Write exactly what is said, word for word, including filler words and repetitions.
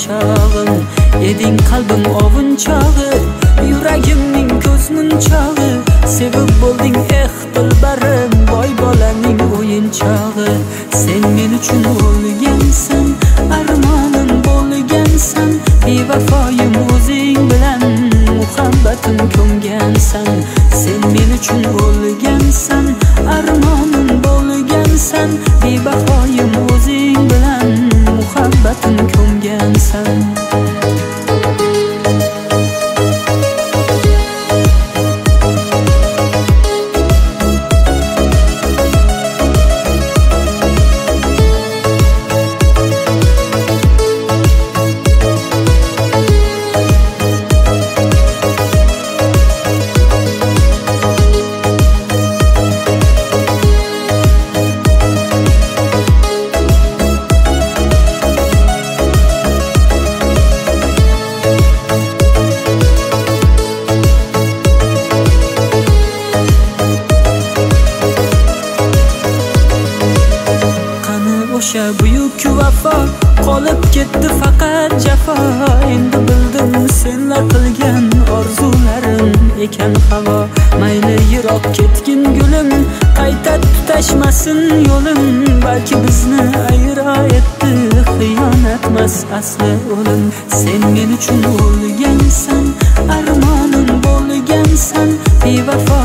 chog'im, eding qalbim ovunchog'i, yuragimning ko'z munchog'i, sevib bo'lding eh dilbarim, boy bolaning o'yinchog'i. Sen men uchun o'lgansan, armonim bo'lgansan, bevafoyim o'zing bilan muhabbatim ko'mgansan. Sen men uchun o'lgansan, armonim bo'lgansan, bebahoyim o'zing bilan muhabbatim ko'mgansan. O'sha buyuk vafo qolib ketdi faqat jafo. Endi bildim senlar qilgan orzularim ekan havo. Mayli yiroq ketgin gulim, qayta tutashmasin yo'lim. Balki bizni ayro etdi xiyonatmas asli o'lim. Sen men uchun o'lgansan, armonim bo'lgansan, bevafo